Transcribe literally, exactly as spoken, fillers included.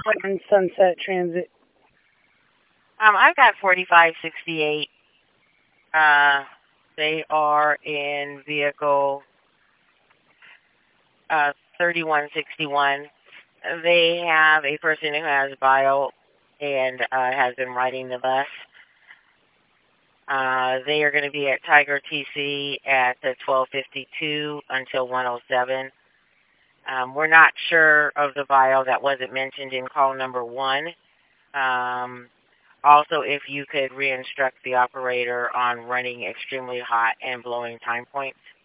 on Sunset Transit. Um, I've got forty-five sixty-eight. Uh, they are in vehicle uh, thirty-one sixty-one. They have a person who has bio and uh, has been riding the bus. Uh, they are going to be at Tiger T C at the twelve fifty-two until one oh seven. Um, we're not sure of the bio that wasn't mentioned in call number one. Um, also, if you could re-instruct the operator on running extremely hot and blowing time points.